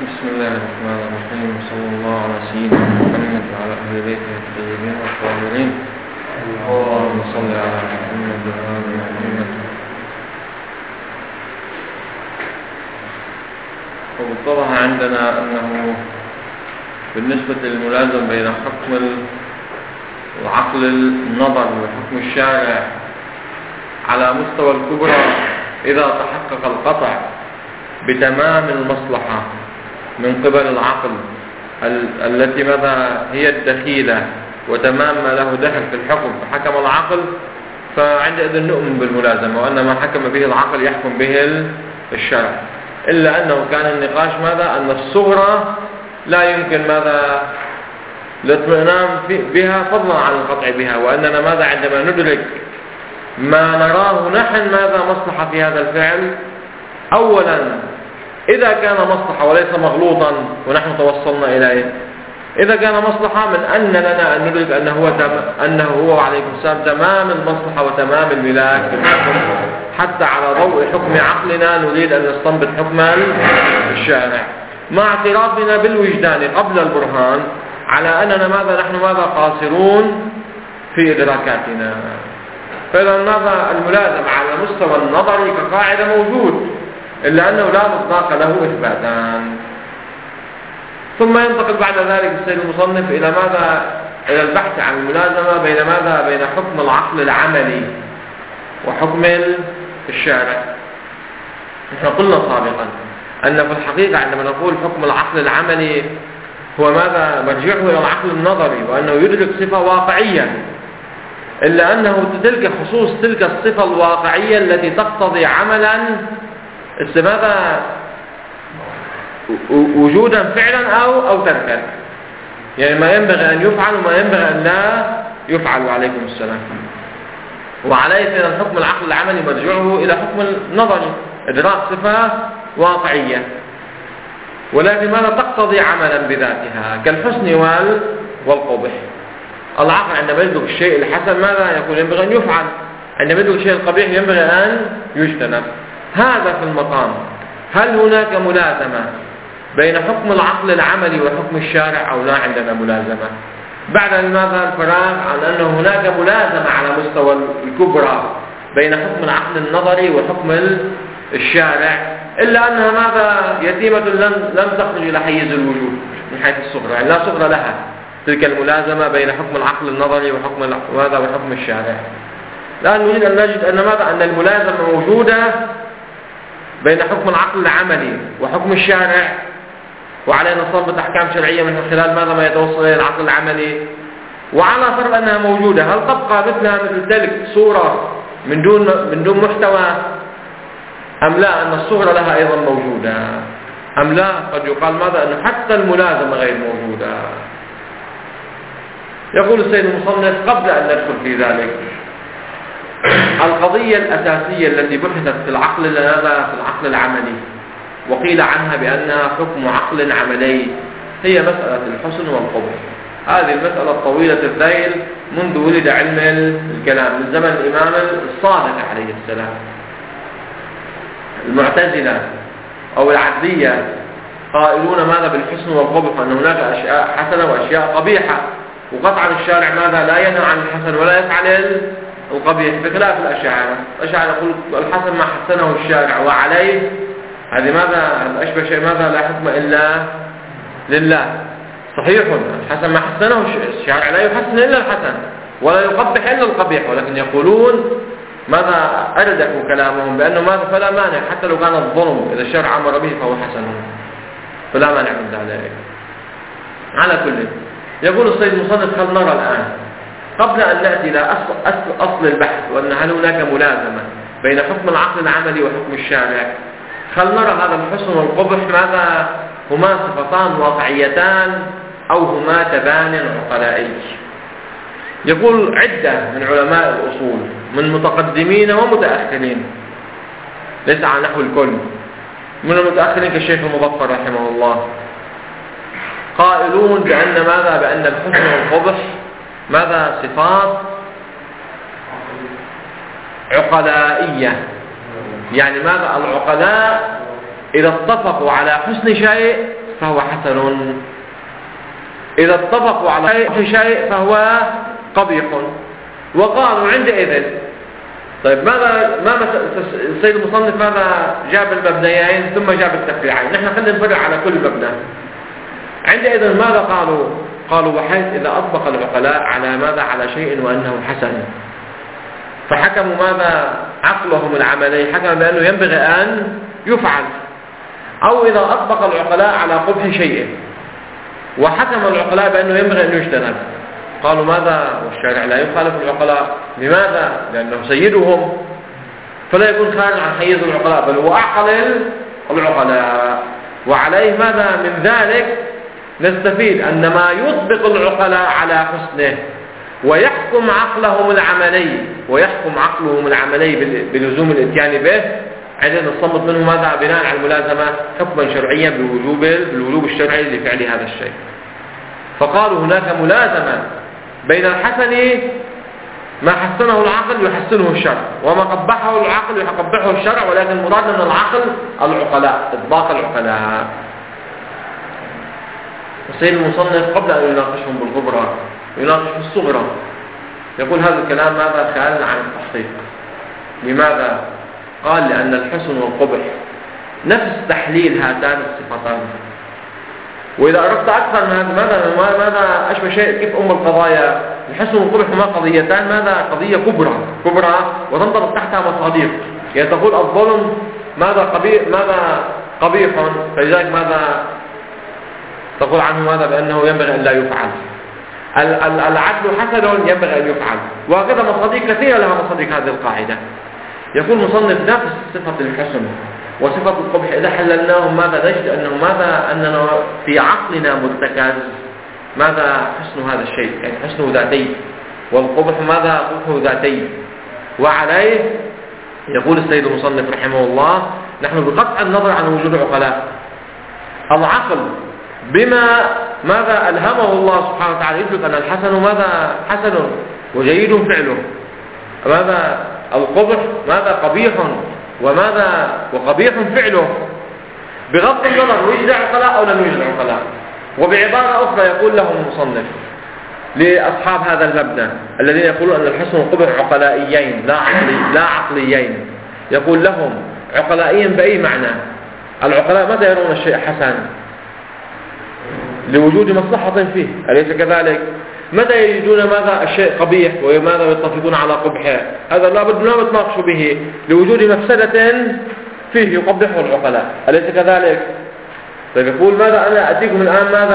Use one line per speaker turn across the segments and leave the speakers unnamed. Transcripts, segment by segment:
بسم الله الرحمن الرحيم، صلى الله على سيدنا محمد وعلى أهل بيته الطيبين الطاهرين. اللهم صل على محمد وآل محمد. واتضح عندنا أنه بالنسبة للملازم بين حكم العقل النظري وحكم الشارع على مستوى الكبرى، إذا تحقق القطع بتمام المصلحة من قبل العقل التي ماذا هي الدخيلة وتمام ما له دخل في الحكم فحكم العقل، فعندئذ نؤمن بالملازمة وأن ما حكم به العقل يحكم به الشرع. إلا أنه كان النقاش ماذا؟ أن الصغرى لا يمكن ماذا الاطمئنان بها فضلا عن القطع بها، وأننا ماذا عندما ندرك ما نراه نحن ماذا مصلحة في هذا الفعل، أولا إذا كان مصلحة وليس مغلوطا ونحن توصلنا إليه، إذا كان مصلحة من أن لنا أن ندرك أنه هو عليه السلام تمام المصلحة وتمام الملاك في الحكم، حتى على ضوء حكم عقلنا نريد أن نستنبط حكم الشارع مع اعترافنا بالوجدان قبل البرهان على أننا نحن قاصرون في إدراكاتنا. فإذا ماذا الملازم على مستوى النظري كقاعدة موجود، إلا أنه لا مصداق له إثباتان. ثم ينتقل بعد ذلك السيد المصنف إلى ماذا؟ إلى البحث عن الملازمة بين ماذا؟ بين حكم العقل العملي وحكم الشارع. نحن قلنا سابقا أن في الحقيقة عندما نقول حكم العقل العملي هو ماذا؟ مرجعه إلى العقل النظري، وأنه يدرك صفة واقعية، إلا أنه خصوص تلك الصفة الواقعية التي تقتضي عملا ماذا؟ وجودا فعلا أو تركا، يعني ما ينبغي أن يفعل وما ينبغي أن لا يفعل. عليكم السلام. وعليه فإن الحكم العقل العملي مرجعه إلى حكم النظري، إدراك صفة واقعية ولكن ماذا؟ تقتضي عملا بذاتها كالحسن والقبح. العقل عندما يدرك الشيء الحسن ماذا يقول؟ ينبغي أن يفعل. عندما يدرك الشيء القبيح ينبغي أن يجتنب. هذا في المقام. هل هناك ملازمة بين حكم العقل العملي وحكم الشارع أو لا عندنا ملازمة؟ بعد ماذا؟ الفراغ عن أنه هناك ملازمة على مستوى الكبرى بين حكم العقل النظري وحكم الشارع، إلا أنها ماذا؟ يتيمة لم تخرج إلى حيز الوجود من حيث الصغرى، يعني لا صغرى لها تلك الملازمة بين حكم العقل النظري وحكم الشارع. الآن نريد أن نجد أن ماذا؟ أن الملازمة موجودة بين حكم العقل العملي وحكم الشارع، وعلينا نستنبط أحكام شرعية من خلال ماذا؟ ما يتوصل إلى العقل العملي. وعلى فرض أنها موجودة، هل تبقى مثل تلك صورة من دون محتوى أم لا؟ أن الصورة لها أيضا موجودة أم لا؟ قد يقال ماذا؟ أن حتى الملازمة غير موجودة. يقول السيد المصنف قبل أن ندخل في ذلك، القضية الأساسية التي بحثت في العقل العملي وقيل عنها بأنها حكم عقل عملي هي مسألة الحسن والقبح. هذه المسألة الطويلة الذيل منذ ولد علم الكلام من زمن الإمام الصادق عليه السلام. المعتزلة أو العدلية قائلون ماذا بالحسن والقبح؟ أن هناك أشياء حسنة وأشياء قبيحة، وقطعا الشارع ماذا؟ لا ينهى عن الحسن ولا يفعل القبيح، بخلاف الأشاعرة. يقول الحسن ما حسنه الشارع وعليه، هذه ماذا؟ أشبه شيء ماذا؟ لا حكم إلا لله. صحيح الحسن ما حسنه الشارع لا يحسن إلا الحسن ولا يقبح إلا القبيح، ولكن يقولون ماذا؟ أردفوا كلامهم بأنه ماذا؟ فلا مانع حتى لو كان الظلم إذا الشرع أمر به فهو حسن، فلا مانع من ذلك. على كل، يقول السيد المصنف خل نرى الآن قبل أن نأتي إلى أصل البحث وأن هل هناك ملازمة بين حكم العقل العملي وحكم الشارع، خل نرى هذا الحسن والقبح ماذا؟ هما صفتان واقعيتان أو هما تبان عقلائي؟ يقول عدة من علماء الأصول من متقدمين ومتأخرين، ليس على نحو الكل، من المتأخرين كالشيخ المظفر رحمه الله، قائلون بأن ماذا؟ بأن الحسن والقبح ماذا؟ صفات عقلائية. يعني ماذا؟ العقلاء إذا اتفقوا على حسن شيء فهو حسن. إذا اتفقوا على شيء فهو قبيح. وقالوا عندئذ طيب ما السيد المصنف ماذا جاب المبنيين ثم جاب التفريعين؟ نحن خلينا نفرع على كل مبنى. عندئذ ماذا قالوا؟ قالوا وحيث إذا أطبق العقلاء على ماذا؟ على شيء وأنه حسن، فحكموا ماذا؟ عقلهم العملي حكم بأنه ينبغي أن يفعل. أو إذا أطبق العقلاء على قبح شيء وحكم العقلاء بأنه ينبغي أن يجتنب، قالوا ماذا؟ والشارع لا يخالف العقلاء. لماذا؟ لأنه سيدهم، فلا يكون خارج عن حيز العقلاء بل هو أعقل العقلاء. وعليه ماذا؟ من ذلك نستفيد أن ما يطبق العقلاء على حسنه ويحكم عقلهم العملي بلزوم الاتيان به، عندنا نصمت منه ماذا؟ بناء على الملازمة حكما شرعيا بالوجوب الشرعي لفعل هذا الشيء. فقالوا هناك ملازمة بين الحسن ما حسنه العقل يحسنه الشرع، وما قبحه العقل يقبحه الشرع، ولكن مراد من العقل العقلاء، إطباق العقلاء. السيد المصنف قبل أن يناقشهم بالكبرى يناقش في الصغرى، يقول هذا الكلام ماذا؟ خارج عن التحقيق. لماذا؟ قال لأن الحسن والقبح نفس تحليل هاتان الصفتان. وإذا أردت أكثر من هذا ماذا أشبه شيء كيف القضايا؟ الحسن والقبح هما قضيتان ماذا؟ قضية كبرى وتنطبق تحتها مصادر. يعني تقول الظلم ماذا؟ قبيح، فلذلك ماذا تقول عنه ماذا؟ بأنه ينبغي أن لا يفعل. العدل حسن ينبغي أن يفعل، وهكذا مصادر كثيرة لها مصادر هذه القاعدة. يقول مصنف نفس صفة الحسن وصفة القبح إذا حللناهم ماذا نجد؟ أننا في عقلنا مرتكز ماذا؟ حسن هذا الشيء، يعني حسنه ذاتي، والقبح ماذا؟ قبحه ذاتي. وعليه يقول السيد المصنف رحمه الله نحن بقطع النظر عن وجود عقلاء العقل بما ماذا ألهمه الله سبحانه وتعالى يدرك أن الحسن ماذا؟ حسن وجيد فعله، ماذا؟ القبح ماذا؟ قبيح، وقبيح فعله، بغض النظر وجد عقلاء أو لم يوجد عقلاء. وبعبارة أخرى يقول لهم المصنف لأصحاب هذا المبنى الذين يقولون أن الحسن والقبح عقلائيين لا عقليين، يقول لهم عقلائيا بأي معنى؟ العقلاء متى يرون الشيء حسن؟ لوجود مصلحة فيه، أليس كذلك؟ متى يجدون ماذا؟ الشيء قبيح وماذا يتفقون على قبحه؟ هذا لا بد لا يتناقشوا به لوجود مفسدة فيه يقبحه العقلاء، أليس كذلك؟ طيب يقول ماذا؟ أنا أتيكم الآن ماذا؟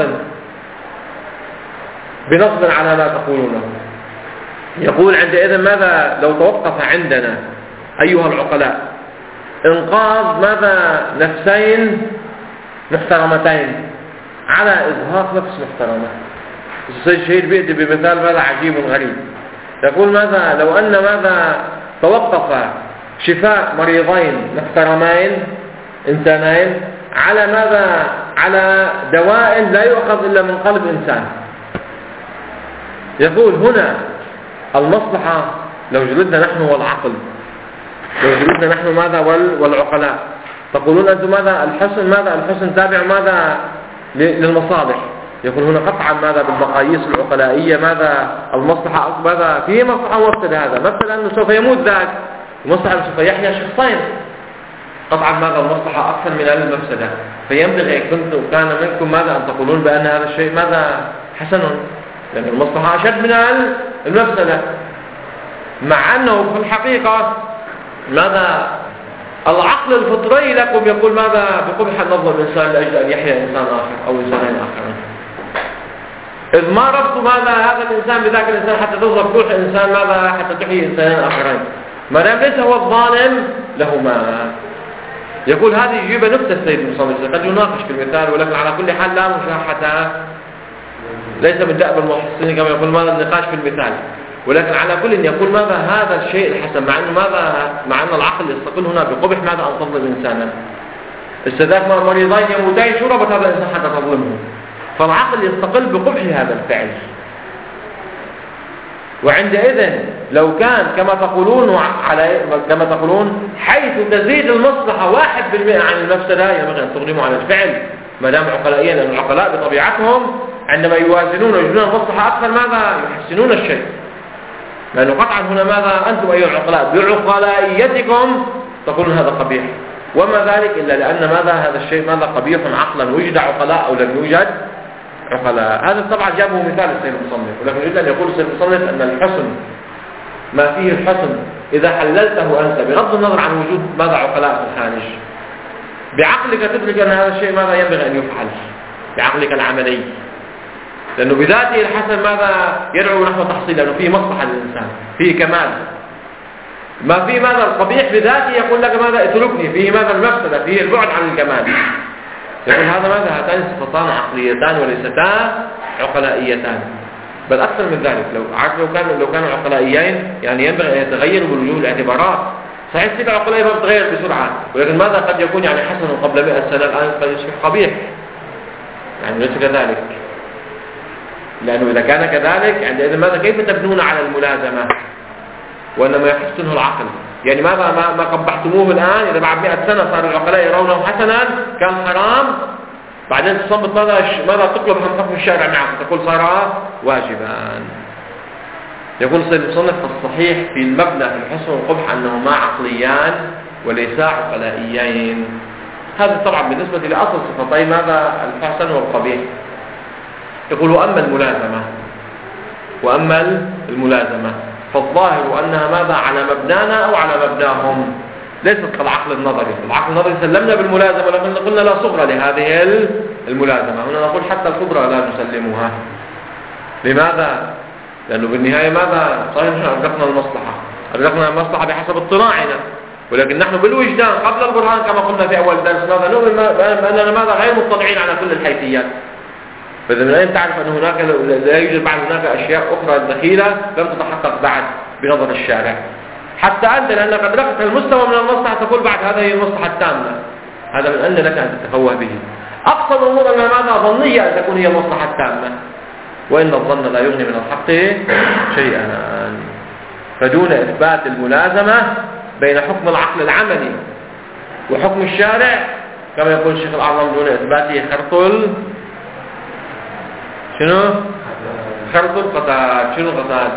بنقد على ما تقولونه. يقول عندئذ ماذا؟ لو توقف عندنا أيها العقلاء إنقاذ ماذا؟ نفسين محترمتين على إظهار نفس محترمة. الشهيد بيأتي بمثال ماذا؟ عجيب غريب. يقول ماذا؟ لو أن ماذا؟ توقف شفاء مريضين محترمين إنسانين على ماذا؟ على دواء لا يؤخذ إلا من قلب إنسان. يقول هنا المصلحة لو جلدنا نحن والعقل، لو جلدنا نحن ماذا؟ والعقلاء، تقولون أنتم ماذا؟ الحسن ماذا؟ الحسن تابع ماذا؟ للمصالح. يقول هنا قطعا ماذا؟ بالمقاييس العقلائية ماذا؟ المصلحة ماذا؟ فيه مصلحة مفسدة. هذا مثل أنه سوف يموت ذاك، ومصلحة سوف يحيا شخصين، قطعا ماذا؟ المصلحة أكثر من المفسدة. فينبغي كان منكم ماذا؟ أن تقولون بأن هذا الشيء ماذا؟ حسن، لأن المصلحة أشد من المفسدة، مع أنه في الحقيقة ماذا؟ العقل الفطري لكم يقول ماذا؟ بقبح النظر الإنسان لأجل أن يحيا إنسان آخر أو إنسانين آخرين، إذ ما ربط ماذا؟ هذا الإنسان بذاك الإنسان حتى تظهر روح الإنسان ماذا؟ حتى تحيي إنسانين آخرين، ما دام ليس هو الظالم لهما. يقول هذه يجيب نكتة السيد المصنف قد يناقش في المثال، ولكن على كل حال لا مشاحة، ليس من دأب المحسنين كما يقول ماذا؟ النقاش في المثال، ولكن على كل يقول ماذا؟ هذا الشيء الحسن، مع أنه ماذا؟ مع أن العقل يستقل هنا بقبح ماذا؟ أن تظلم إنسانا. استذاك مريضين يموتين، شو ربط هذا الإنسان حتى تظلمه؟ فالعقل يستقل بقبح هذا الفعل. وعندئذ لو كان كما تقولون حيث تزيد المصلحة 1% عن المفسدة ينبغي أن تقدموا على الفعل، ما دام عقلائيا، لأن العقلاء بطبيعتهم عندما يوازنون ويجدون المصلحة أكثر ماذا؟ يحسنون الشيء. لأنه قطعا هنا ماذا؟ أنتم أيها العقلاء بعقلائيتكم تقولون هذا قبيح، وما ذلك إلا لأن ماذا؟ هذا الشيء ماذا؟ قبيح عقلا، وجد عقلاء أو لم يوجد عقلاء. هذا طبعا جابه مثال السيد المصنف، ولكن يريد أن يقول السيد المصنف أن الحسن ما فيه الحسن إذا حللته أنت بغض النظر عن وجود ماذا؟ عقلاء في الخارج، بعقلك تدرك أن هذا الشيء ماذا ينبغي أن يفعل بعقلك العملي، لأنه بذاته الحسن ماذا؟ يدعو نحو تحصيل، لأنه فيه مصلحة للإنسان، فيه كمال. ما فيه ماذا؟ القبيح بذاته يقول لك ماذا؟ اتركني، فيه ماذا؟ المفسدة، فيه البعد عن الكمال. يقول هذا ماذا؟ هاتان صفتان عقليتان وليستا عقلائيتان، بل أكثر من ذلك. لو كانوا عقلائيين يعني ينبغي أن يتغيروا بوجوه الاعتبارات. صحيح الصفة العقلائية ما بتتغير بسرعة، ولكن ماذا؟ قد يكون يعني حسن قبل 100 سنة الآن قد يصبح قبيح، يعني ليس كذلك. لأنه إذا كان كذلك عندئذ ماذا؟ كيف تبنون على الملازمة وإنما يحسنه العقل؟ يعني ماذا ما قبحتموه الآن؟ إذا بعد 100 سنة صار العقلاء يرونه حسنا كان حرام، بعدين تصمت ماذا تقلب هم حكم الشارع معك، تقول صار واجبا. يقول السيد المصنف الصحيح في المبنى في الحسن والقبح أنهما عقليان وليسا عقلائيين. هذا طبعا بالنسبة لأصل صفتي ماذا؟ الحسن والقبيح. يقول وأما الملازمة فالظاهر أنها ماذا؟ على مبنانا أو على مبناهم، ليست كالعقل النظري. العقل النظري سلمنا بالملازمة، لكن قلنا لا صغرى لهذه الملازمة. هنا نقول حتى الكبرى لا نسلمها. لماذا؟ لأنه بالنهاية ماذا؟ صحيح أدركنا المصلحة بحسب اطلاعنا، ولكن نحن بالوجدان قبل البرهان كما قلنا في أول درس ماذا؟ نؤمن بأننا ماذا؟ غير مطلعين على كل الحيثيات. فإذا من أين تعرف أن هناك لا يوجد بعد هناك أشياء أخرى دخيلة لم تتحقق بعد بنظر الشارع؟ حتى أنت لأنك أدركت المستوى من المصلحة تقول بعد هذا هي المصلحة التامة. هذا من أن لك أن تتفوه به. أقصى الأمور أنها ماذا؟ ظنية أن تكون هي المصلحة التامة، وإن الظن لا يغني من الحق شيئا. فدون إثبات الملازمة بين حكم العقل العملي وحكم الشارع كما يقول الشيخ الأعظم دون إثباته خرط القتال. شنو القتال؟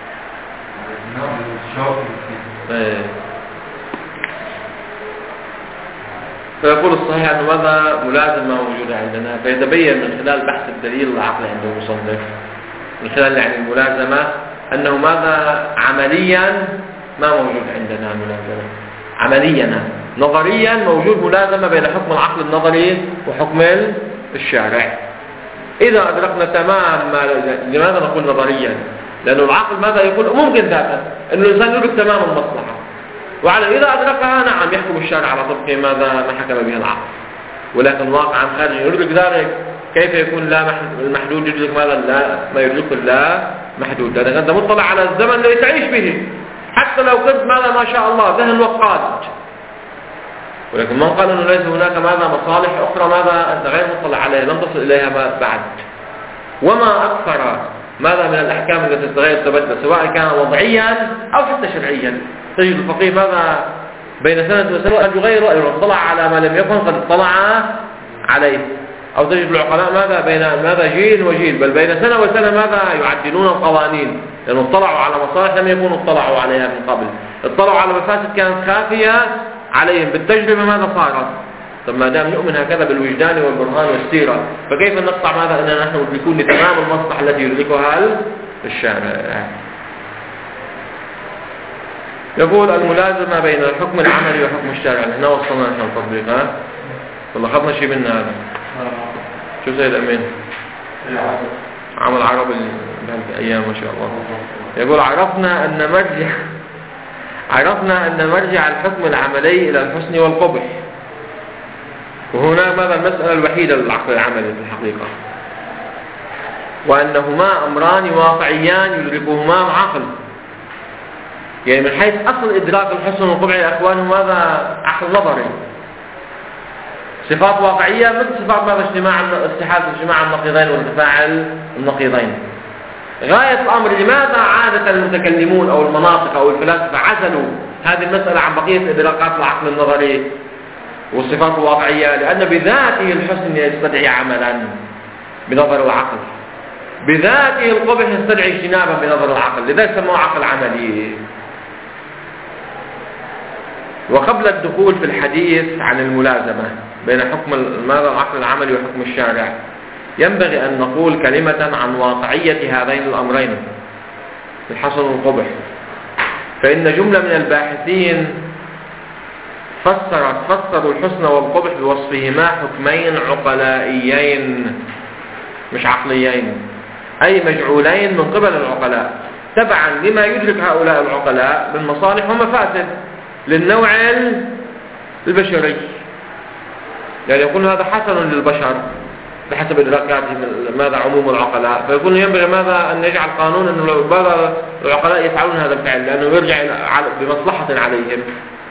فيقول الصحيح أنه ماذا؟ ملازمة موجودة عندنا، فيتبين من خلال بحث الدليل العقلي عند المصنف من خلال يعني الملازمة أنه ماذا؟ عمليا ما موجود عندنا ملازمة عمليا. نظريا موجود ملازمة بين حكم العقل النظري وحكم الشارع. إذا أدركنا تمام لماذا نقول نظريا؟ لأنه العقل ماذا يقول؟ ممكن ذاتا أنه الإنسان يدرك تمام المصلحة، وعلى إذا أدركها نعم يحكم الشارع على طبق ماذا؟ ما حكم به العقل. ولكن واقعا خارج يدرك ذلك كيف يكون لا المحدود يدرك ماذا؟ لا ما يدرك لا محدود، لأنك أنت مطلع على الزمن الذي تعيش به، حتى لو كنت ماذا ما شاء الله ذهن وقاد، ولكن من قال أنه ليس هناك ماذا؟ مصالح أخرى ماذا؟ أنت غير مطلع عليها، لم تصل إليها بعد. وما أكثر ماذا من الأحكام التي تتغير تبدل سواء كان وضعيا أو حتى شرعيا. تجد الفقيه ماذا؟ بين سنة وسنة أن يغير رأيه، اطلع على ما لم يكن قد اطلع عليه. أو تجد العقلاء ماذا؟ بين ماذا؟ جيل وجيل، بل بين سنة وسنة ماذا؟ يعدلون القوانين، لأنه اطلعوا على مصالح لم يكونوا اطلعوا عليها من قبل، اطلعوا على مفاسد كانت خافية عليهم بالتجربة ماذا صارت. طب ما دام نؤمن هكذا بالوجدان والبرهان والسيرة، فكيف نقطع ماذا؟ أننا نحن ندركون لتمام المصلحة التي يدركها الشارع. يقول الملازمة بين الحكم العملي وحكم الشارع. هنا وصلنا نحن التطبيق، والله خذنا شيء منا هذا. شو سيد أمين؟ عمل عربي بهالأيام ما شاء الله. يقول عرفنا أن مرجع الحكم العملي إلى الحسن والقبح، وهنا ماذا؟ المسألة الوحيدة للعقل العملي في الحقيقة، وأنهما أمران واقعيان يدركهما عقل. يعني من حيث أصل إدراك الحسن والقبح يا أخوان ماذا؟ عقل نظري، صفات واقعية مثل صفات ماذا؟ استحالة اجتماع النقيضين وتفاعل النقيضين. غاية الأمر لماذا عادة المتكلمون أو المناطق أو الفلاسفة عزلوا هذه المسألة عن بقية إدراكات العقل النظري؟ والصفات الواقعية، لأن بذاته الحسن يستدعي عملا بنظر العقل، بذاته القبح يستدعي اجتنابا بنظر العقل، لذلك سموه عقل عملي. وقبل الدخول في الحديث عن الملازمة بين حكم العقل العملي وحكم الشارع، ينبغي أن نقول كلمة عن واقعية هذين الأمرين الحسن والقبح. فإن جملة من الباحثين فسروا الحسن والقبح بوصفهما حكمين عقلائيين مش عقليين، أي مجعولين من قبل العقلاء تبعا لما يدرك هؤلاء العقلاء من مصالح ومفاسد للنوع البشري. يعني يقول هذا حسن للبشر بحسب إدراكاتهم ماذا عموم العقلاء، فيكون ينبغي ماذا أن يجعل قانون أن بعض العقلاء يفعلون هذا الفعل لأنه يرجع بمصلحة عليهم،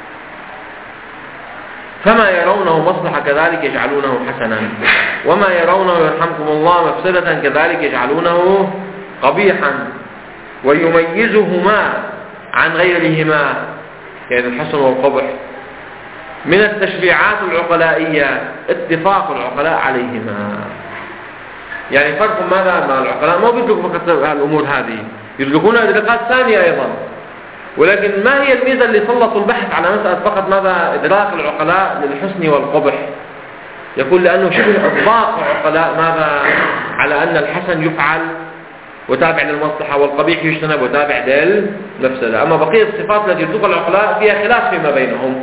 فما يرونه مصلحة كذلك يجعلونه حسنا، وما يرونه يرحمكم الله مفسدة كذلك يجعلونه قبيحا، ويميزهما عن غيرهما يعني الحسن والقبح من التشريعات العقلائية اتفاق العقلاء عليهما. يعني فرق ماذا مع العقلاء؟ ما بيدركوا فقط الأمور هذه، يدركون إدراكات ثانية أيضا، ولكن ما هي الميزة اللي سلطوا البحث على مسألة فقط ماذا إدراك العقلاء للحسن والقبح؟ يقول لأنه شبه إطلاق العقلاء ماذا على أن الحسن يفعل وتابع للمصلحة والقبيح يجتنب وتابع للمفسدة، أما بقية الصفات التي يدركها العقلاء فيها خلاف فيما بينهم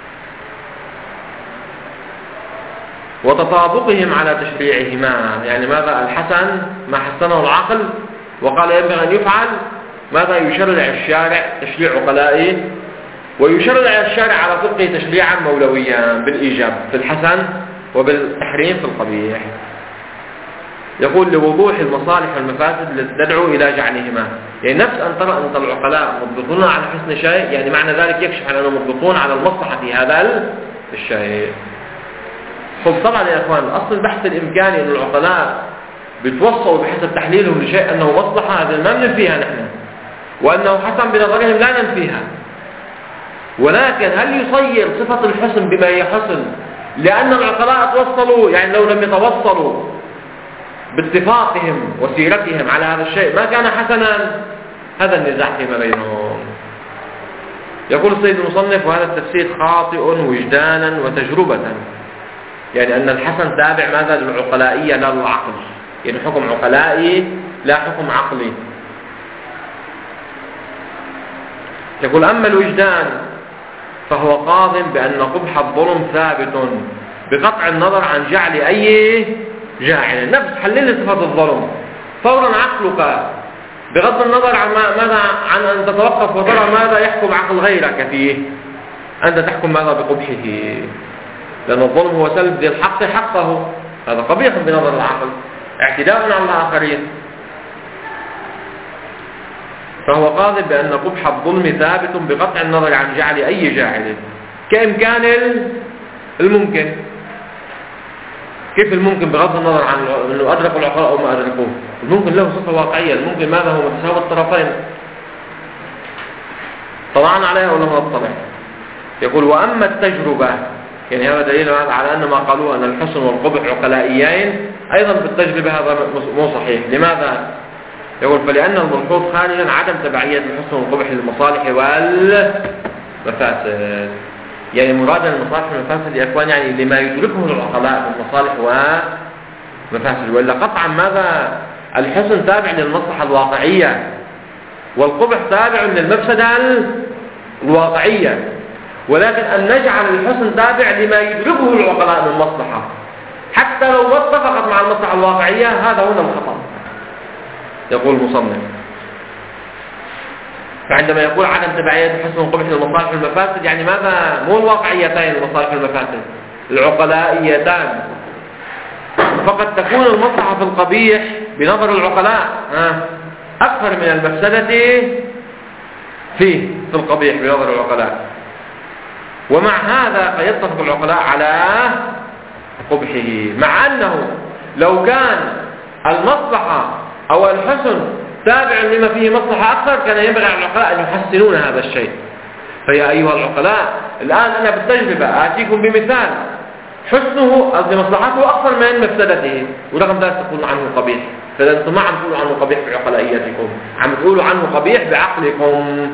وتطابقهم على تشريعهما. يعني ماذا الحسن ما حسنه العقل وقال ينبغي أن يفعل، ماذا يشرع الشارع تشريع عقلائي، ويشرع الشارع على طبقه تشريعا مولويا بالإيجاب في الحسن وبالتحريم في القبيح. يقول لوضوح المصالح والمفاسد التي تدعو إلى جعلهما، يعني نفس أن ترى أن العقلاء مضبطون على حسن شيء، يعني معنى ذلك يكشف على أنهم مضبطون على المصلحة في هذا الشيء. طبعا يا أخوان أصل البحث الإمكاني أن العقلاء بيتوصلوا بحسب تحليلهم لشيء أنه مصلحة، هذا ما ننفيها نحن، وأنه حسن بنظرهم لا ننفيها، ولكن هل يصير صفة الحسن بما هي حسن لأن العقلاء توصلوا؟ يعني لو لم يتوصلوا باتفاقهم وسيرتهم على هذا الشيء ما كان حسنا. هذا النزاع فيما بينهم. يقول السيد المصنف وهذا التفسير خاطئ وجدانا وتجربة، يعني أن الحسن تابع ماذا للعقلائية لا للعقل، يعني حكم عقلائي لا حكم عقلي. يقول أما الوجدان فهو قاض بأن قبح الظلم ثابت بقطع النظر عن جعل أي جاعل. نفس حلل صفة الظلم فورا عقلك بغض النظر عن ماذا عن أن تتوقف وترى ماذا يحكم عقل غيرك فيه، أنت تحكم ماذا بقبحه، لأن الظلم هو سلب ذي الحق حقه، هذا قبيح بنظر العقل، اعتداء على الآخرين. فهو قاضي بأن قبح الظلم ثابت بقطع النظر عن جعل أي جاعل كإمكان الممكن. كيف الممكن بغض النظر عن أنه أدركوا العقلاء أو ما أدركوه؟ الممكن له صفة واقعية، الممكن ماذا هو متساوي الطرفين، طلعنا عليها ولا ما نطلع. يقول وأما التجربة، يعني هذا دليل على أن ما قالوه أن الحسن والقبح عقلائيين أيضا بالتجربة هذا مو صحيح. لماذا؟ يقول فلأن الملحوظ خارجا عدم تبعية الحسن والقبح للمصالح والمفاسد. يعني مرادا المصالح والمفاسد يا إخوان يعني لما يدركه العقلاء من مصالح ومفاسد، وإلا قطعا ماذا الحسن تابع للمصلحة الواقعية والقبح تابع للمفسدة الواقعية، ولكن أن نجعل الحسن تابع لما يدركه العقلاء من مصلحة حتى لو ما اتفقت مع المصلحة الواقعية، هذا هو الخطأ. يقول المصنف فعندما يقول عدم تبعية الحسن والقبح للمصالح والمفاسد، يعني ماذا مو الواقعيتين المصالح والمفاسد، العقلائيتان. فقد تكون المصلحة في القبيح بنظر العقلاء أكثر من المفسدة في القبيح بنظر العقلاء، ومع هذا قد يتفق العقلاء على قبحه، مع أنه لو كان المصلحة أو الحسن تابع لما فيه مصلحة أكثر كان ينبغي على العقلاء أن يحسنون هذا الشيء، فيا أيها العقلاء الآن أنا بالتجربة آتيكم بمثال حسنه قصدي مصلحته أكثر من مفسدته، ورغم ذلك تقولون عنه قبيح. فإذا أنتم ما عم تقولوا عنه قبيح بعقلائيتكم، عم تقولوا عنه قبيح بعقلكم.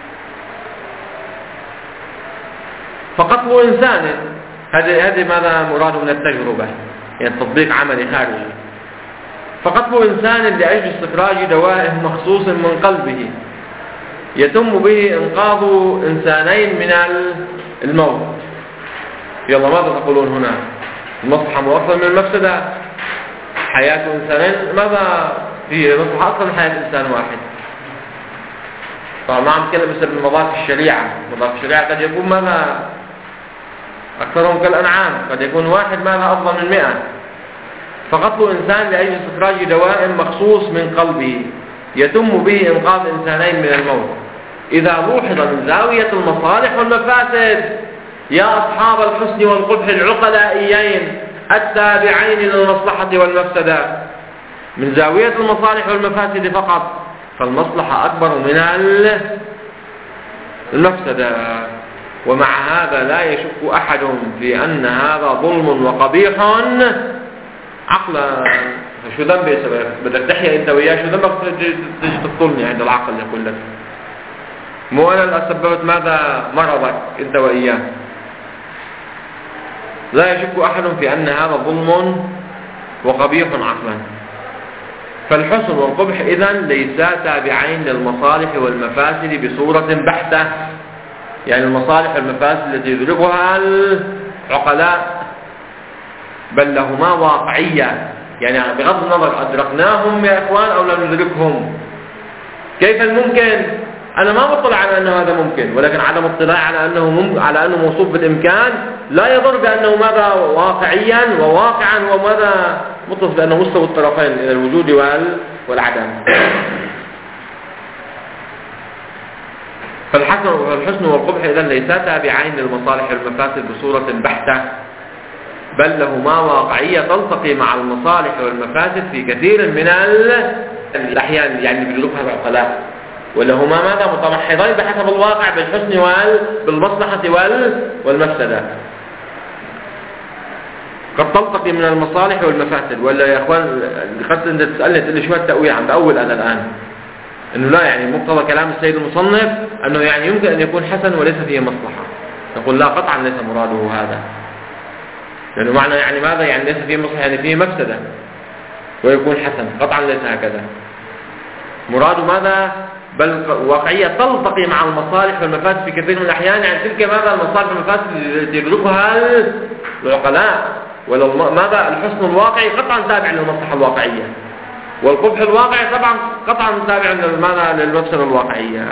فقتل إنسان هذه ماذا مراد من التجربة، يعني تطبيق عملي خارجي. فقتل إنسان لأجل استخراج دواء مخصوص من قلبه يتم به إنقاذ إنسانين من الموت. يلا ماذا تقولون هنا؟ المصلحة أكثر من المفسدة. حياة إنسانين ماذا في مصلحة أكثر من حياة إنسان واحد. طبعا ما عم نتكلم بس بمضاف الشريعة. مضاف الشريعة قد يكون ماذا أكثرهم كالأنعام، قد يكون واحد ماذا أفضل من 100. فقتل إنسان لأجل استخراج دواء مخصوص من قلبه يتم به إنقاذ إنسانين من الموت إذا لوحظ من زاوية المصالح والمفاسد. يا أصحاب الحسن والقبح العقلائيين التابعين للمصلحة والمفسدة، من زاوية المصالح والمفاسد فقط فالمصلحة أكبر من المفسدة. ومع هذا لا يشك أحد في أن هذا ظلم وقبيح عقلا. شو ذنبي يا شباب؟ بدك تحيا أنت وياه، شو ذنبك تجي تقتلني عند العقل يقول لك؟ مو أنا اللي سببت ماذا مرضك أنت وإياه. لا يشك أحد في أن هذا ظلم وقبيح عقلا. فالحسن والقبح إذن ليسا تابعين للمصالح والمفاسد بصورة بحتة، يعني المصالح والمفاسد التي يدركها العقلاء، بل لهما واقعية. يعني بغض النظر أدركناهم يا إخوان أو لم ندركهم. كيف الممكن؟ أنا ما بطلع على أنه هذا ممكن، ولكن عدم اطلاع على أنه موصوف بالإمكان لا يضر بأنه ماذا واقعيا وواقعا وماذا متصف بأنه مستوى الطرفين إلى الوجود والعدم. فالحسن والقبح إذن ليسا تابعين للمصالح والمفاسد بصورة بحتة، بل لهما واقعية تلتقي مع المصالح والمفاسد في كثير من الأحيان، يعني بيدركها العقلاء، ولهما ماذا متمحضين بحسب الواقع بالحسن بالمصلحة والمفسدة. قد تلتقي من المصالح والمفاسد. ولا يا اخوان قد انت تسألني تقول لي شو التأويل عم بأول انا الآن انه لا، يعني مقتضى كلام السيد المصنف انه يعني يمكن ان يكون حسن وليس فيه مصلحة. نقول لا، قطعا ليس مراده هذا، لأنه معنى يعني ماذا؟ يعني ليس فيه مصلحة يعني فيه مفسدة ويكون حسن، قطعا ليس هكذا. مراده ماذا؟ بل واقعية تلتقي مع المصالح والمفاسد في كثير من الأحيان، يعني تلك ماذا المصالح والمفاسد التي يدركها العقلاء. ماذا الحسن الواقعي قطعا تابع للمصلحة الواقعية، والقبح الواقعي طبعا قطعا تابع للمفسدة الواقعية،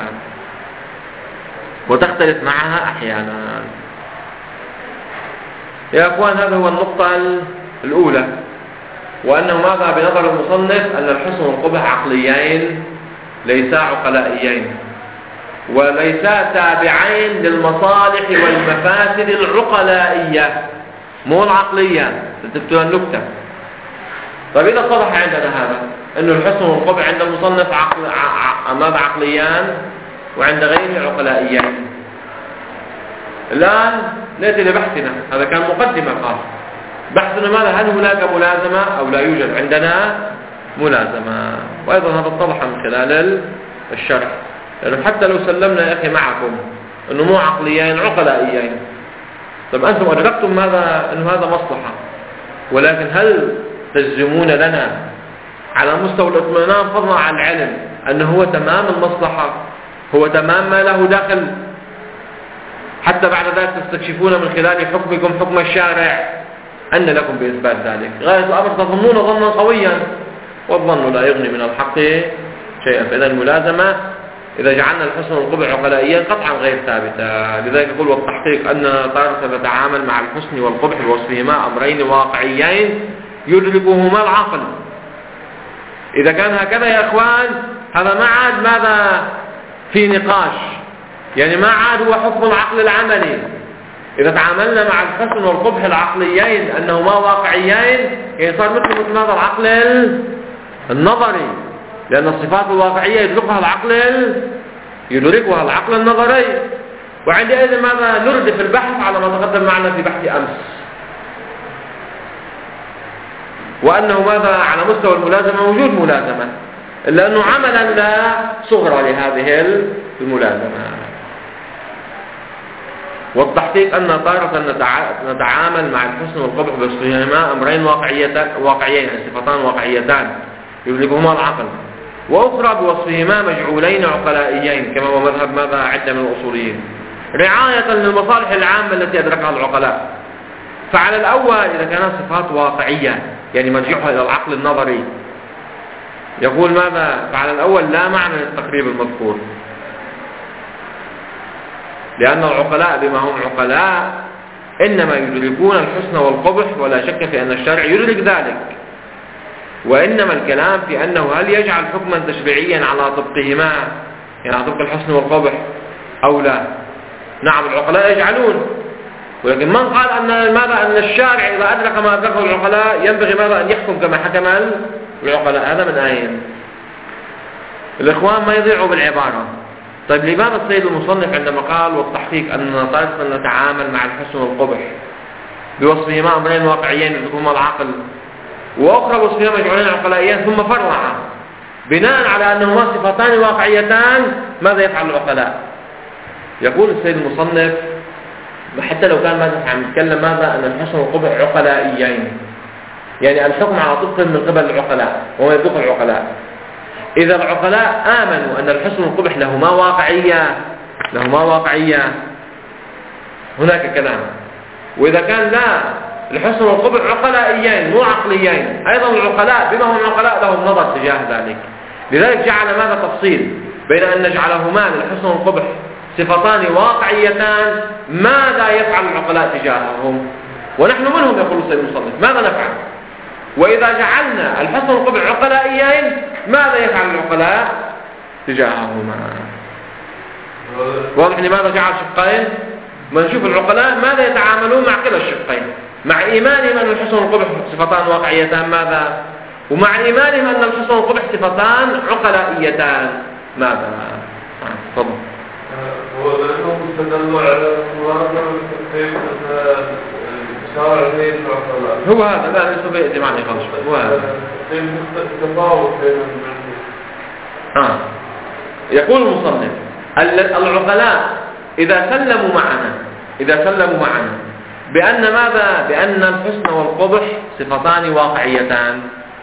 وتختلف معها أحيانا. يا أخوان هذا هو النقطة الأولى، وأنه ماذا بنظر المصنف أن الحسن والقبح عقليين ليسا عقلائيين، وليسا تابعين للمصالح والمفاسد العقلائية مو العقلية. تنتبهوا النكتة. طيب إذا اتضح عندنا هذا أنه الحسن والقبح عند المصنف ماذا عقليان وعند غيره عقلائيان، الآن نأتي لبحثنا. هذا كان مقدمة قال بحثنا ماذا؟ هل هناك ملازمة أو لا يوجد عندنا ملازمة؟ وأيضا هذا اتضح من خلال الشرح، لأنه حتى لو سلمنا يا أخي معكم أنه مو عقليين عقلائيين، طيب أنتم أدركتم ماذا؟ أنه هذا مصلحة، ولكن هل تجزمون لنا على مستوى الاطمئنان فضلا عن العلم أنه هو تمام المصلحة، هو تمام ما له داخل، حتى بعد ذلك تستكشفون من خلال حكمكم حكم الشارع أن لكم بإثبات ذلك؟ غاية الأمر تظنون ظنا قويا، والظن لا يغني من الحق شيئا. فإذا الملازمة إذا جعلنا الحسن والقبح عقلائيا قطعا غير ثابتة. لذلك يقول والتحقيق أن طائرة تتعامل مع الحسن والقبح بوصفهما أمرين واقعيين يدركهما العقل. إذا كان هكذا يا إخوان هذا ما عاد ماذا في نقاش، يعني ما عاد هو حكم العقل العملي. إذا تعاملنا مع الحسن والقبح العقليين أنهما واقعيين، يعني صار مثل ماذا العقل النظري، لأن الصفات الواقعية يدركها العقل النظري. وعندئذ ماذا نردف البحث على ما تقدم معنا في بحث أمس، وأنه ماذا على مستوى الملازمة موجود ملازمة، إلا أنه عملا لا صغرى لهذه الملازمة. والتحقيق أن تارة نتعامل مع الحسن والقبح بوصفهما أمرين واقعيين، صفتان واقعيتان يدركهما العقل، وأخرى بوصفهما مجعولين عقلائيين كما هو مذهب ماذا عدة من الأصوليين، رعاية للمصالح العامة التي أدركها العقلاء. فعلى الأول إذا كانت صفات واقعية يعني مرجعها إلى العقل النظري، يقول ماذا؟ فعلى الأول لا معنى للتقريب المذكور، لأن العقلاء بما هم عقلاء إنما يدركون الحسن والقبح، ولا شك في أن الشرع يدرك ذلك، وإنما الكلام في أنه هل يجعل حكما تشريعيا على طبقهما، يعني على طبق الحسن والقبح أو لا. نعم العقلاء يجعلون، ولكن من قال أن ماذا أن الشارع إذا أدرك ما أدركه العقلاء ينبغي ماذا أن يحكم كما حكم العقلاء؟ هذا من أين؟ الإخوان ما يضيعوا بالعبارة. طيب لماذا السيد المصنف عندما قال والتحقيق أننا طائفة نتعامل مع الحسن والقبح بوصفهما أمرين واقعيين يدركهما العقل، وأخرى وصفهما مجعولين عقلائيين، ثم فرع بناء على أنهما صفتان واقعيتان ماذا يفعل العقلاء؟ يقول السيد المصنف حتى لو كان ماذا عم يتكلم ماذا أن الحسن والقبح عقلائيين، يعني الحكم على طبق من قبل العقلاء وما يدرك العقلاء. إذا العقلاء آمنوا أن الحسن والقبح لهما واقعية هناك كلام، وإذا كان لا الحسن والقبح عقلائيين مو عقليين، أيضا العقلاء بما هم عقلاء لهم نظر تجاه ذلك. لذلك جعل ماذا تفصيل بين أن نجعلهما للحسن والقبح صفتان واقعيتان، ماذا يفعل العقلاء تجاههم؟ ونحن منهم يقول السيد المصنف ماذا نفعل؟ وإذا جعلنا الحسن والقبح عقلائيين ماذا يفعل العقلاء تجاههما؟ واضح لماذا جعل شقين؟ ما نشوف العقلاء ماذا يتعاملون مع كلا الشقين، مع إيمانهم أن الحسن والقبح صفتان واقعيتان ماذا؟ ومع إيمانهم أن الحسن والقبح صفتان عقلائيتان ماذا؟ تفضل.
هو لأنهم استدلوا على المرادة والتكفير الشارع غير العقلاء.
هو هذا لا ليس بيئتي معني خالص. هو هذا
التفاوت بينهم.
يقول المصنف العقلاء إذا سلموا معنا بأن ماذا؟ بأن الحسن والقبح صفتان واقعيتان،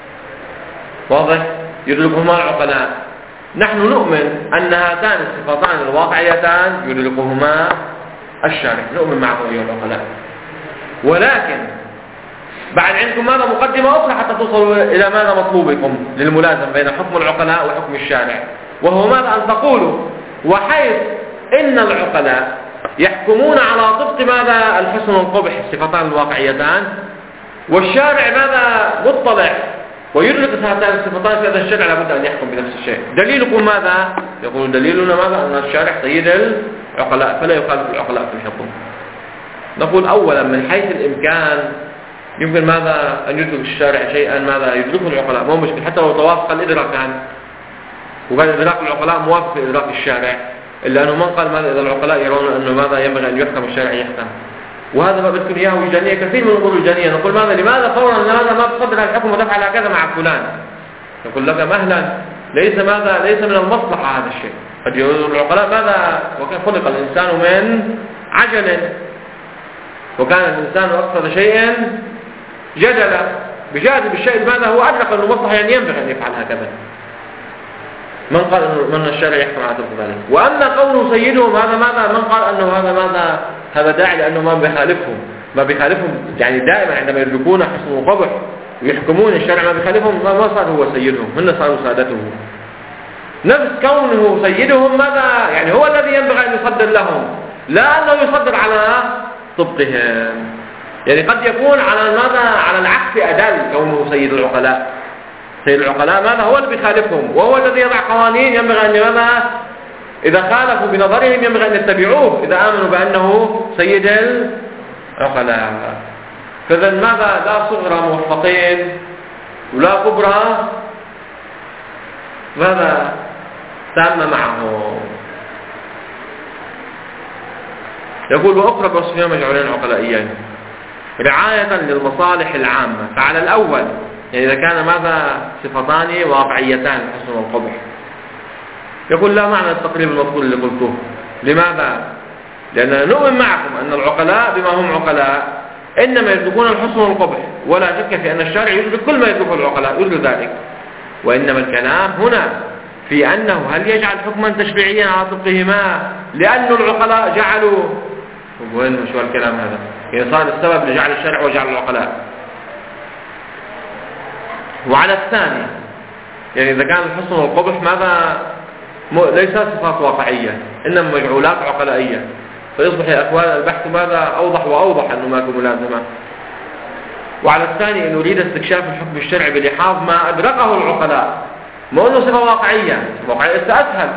واضح؟ يدركهما العقلاء. نحن نؤمن أن هاتان الصفتان الواقعيتان يدركهما الشارع، نؤمن معه أيها العقلاء. ولكن بعد عندكم ماذا؟ مقدمة أخرى حتى توصلوا إلى ماذا مطلوبكم للملازم بين حكم العقلاء وحكم الشارع، وهو ماذا؟ أن تقولوا وحيث إن العقلاء يحكمون على طبق ماذا؟ الحسن والقبح الصفتان الواقعيتان، والشارع ماذا؟ مطلع ويدرك هاتان الصفتان، في هذا الشرع لابد أن يحكم بنفس الشيء. دليلكم ماذا؟ يقول دليلنا ماذا؟ أن الشارع سيد العقلاء فلا يخالف العقلاء في الحكم. نقول أولا من حيث الإمكان يمكن ماذا؟ أن يدرك الشارع شيئا ماذا؟ يدركه العقلاء، ما هو مشكلة حتى لو توافق الإدراكان وكان إدراك العقلاء موافق لإدراك الشارع، إلا أنه من قال ماذا؟ إذا العقلاء يرون أنه ماذا ينبغي أن يحكم الشارع يحكم. وهذا ما بتكون إياه وجدانية، كثير من الأمور الوجدانية نقول ماذا؟ لماذا فورا لماذا ما تصدر الحكم وتفعل هكذا مع فلان؟ يقول لك مهلا ليس من المصلحة هذا الشيء. قد يقول العقلاء ماذا؟ وكان خلق الإنسان من عجل، وكان الإنسان أكثر شيء جدلا، بجانب الشيء ماذا هو أدرك أنه مصلحة يعني ينبغي أن يفعل هكذا. من قال من الشارع يحكم على ذلك؟ وأما قوله سيدهم هذا ماذا؟ من قال أنه هذا ماذا؟ هذا داعي لأنه ما بيخالفهم يعني دائما عندما يدركون حسن وقبح ويحكمون الشارع ما بيخالفهم، ما صار هو سيدهم، هن صاروا سادته. نفس كونه سيدهم ماذا؟ يعني هو الذي ينبغي أن يصدر لهم، لا أنه يصدر على طبقهم. يعني قد يكون على ماذا؟ على العكس أدل كونه سيد العقلاء. سيد العقلاء ماذا؟ هو اللي بيخالفهم، وهو الذي يضع قوانين ينبغي أن ماذا؟ إذا خالفوا بنظرهم ينبغي أن يتبعوه إذا آمنوا بأنه سيد العقلاء. فإذا ماذا؟ لا صغرى موفقين ولا كبرى ماذا؟ تم معه. يقول وأخرى بوصفهما مجعولين عقلائيين رعاية للمصالح العامة. فعلى الأول يعني إذا كان ماذا صفتان واقعيتان الحسن والقبح، يقول لا معنى التقريب المذكور اللي قلته. لماذا؟ لأننا نؤمن معكم أن العقلاء بما هم عقلاء إنما يدركون الحسن والقبح، ولا شك في أن الشرع يدرك كل ما يدركه العقلاء يدرك ذلك، وإنما الكلام هنا في أنه هل يجعل حكما تشريعيا على طبقهما لأن العقلاء جعلوا. وين شو الكلام هذا؟ يعني صار السبب لجعل الشرع وجعل العقلاء. وعلى الثاني يعني إذا كان الحسن والقبح ماذا ليس صفات واقعية إنما مجعولات عقلائية، فيصبح يا أخوان البحث ماذا أوضح وأوضح أنه ما في ملازمة. وعلى الثاني أن نريد استكشاف الحكم الشرعي بلحاظ ما أدركه العقلاء، ما أنه صفة واقعية، واقعية أسهل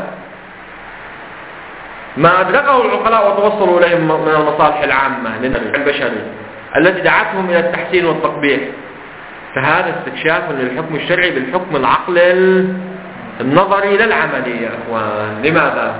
ما أدركه العقلاء وتوصلوا إليه من المصالح العامة للنفع البشري التي دعتهم إلى التحسين والتقبيح. فهذا استكشاف للحكم الشرعي بالحكم العقل النظري لا العملي يا أخوان. لماذا؟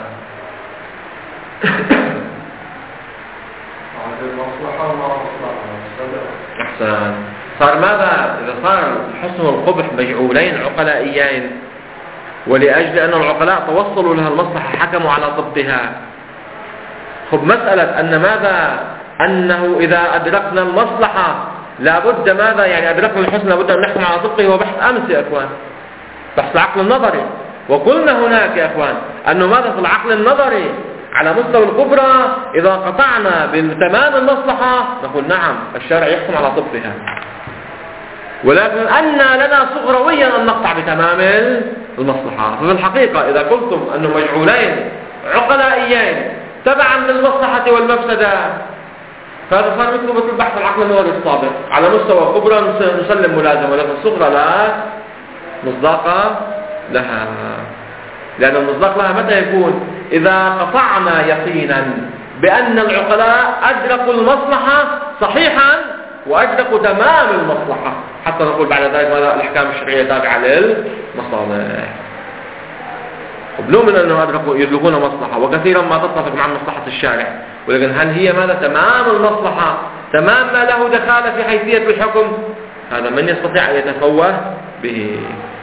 أحسن. صار ماذا؟ إذا صار الحسن والقبح مجعولين عقلائيين ولأجل أن العقلاء توصلوا لها المصلحة حكموا على ضبطها. خب مسألة أن ماذا؟ أنه إذا أدركنا المصلحة لابد ماذا؟ يعني أدركنا الحسن لابد أن نحكم على ضبطه. هو بحث أمس يا أخوان، بحث العقل النظري. وقلنا هناك يا أخوان أنه ماذا في العقل النظري على مستوى الكبرى إذا قطعنا بتمام المصلحة نقول نعم الشارع يحكم على ضبطها، ولكن أن لنا صغرويا أن نقطع بتمام المصلحة. ففي الحقيقة إذا قلتم أنه مجعولين عقلائيين تبعا للمصلحة والمفسدة فهذا صار مثل البحث العقل النظري السابق. على مستوى كبرى نسلم ملازمة، ولكن الصغرى لا مصداق لها، لأن المصداق لها متى يكون؟ إذا قطعنا يقينا بأن العقلاء أدركوا المصلحة صحيحا وأدركوا تمام المصلحة، حتى نقول بعد ذلك ماذا؟ الأحكام الشرعية تابعة للمصالح. وبنؤمن أنه يدركون مصلحة وكثيرا ما تتفق مع مصلحة الشارع، ولكن هل هي ماذا؟ تمام المصلحة، تمام ما له دخالة في حيثية الحكم، هذا من يستطيع أن يتفوه به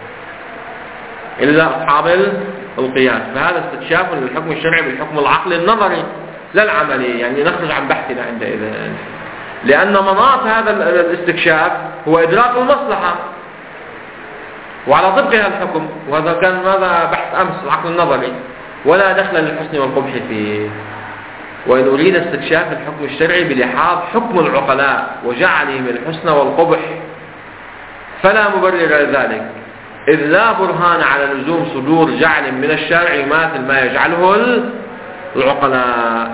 إلا أصحاب القياس. فهذا استكشاف للحكم الشرعي بالحكم العقلي النظري لا العملي، يعني نخرج عن بحثنا عندئذ، لأن مناط هذا الاستكشاف هو إدراك المصلحة وعلى طبقها الحكم، وهذا كان ماذا؟ بحث أمس العقل النظري ولا دخل للحسن والقبح فيه. وإن أريد استكشاف الحكم الشرعي بلحاظ حكم العقلاء وجعلهم الحسن والقبح فلا مبرر لذلك، إذ لا برهان على لزوم صدور جعل من الشارع يماثل ما يجعله العقلاء.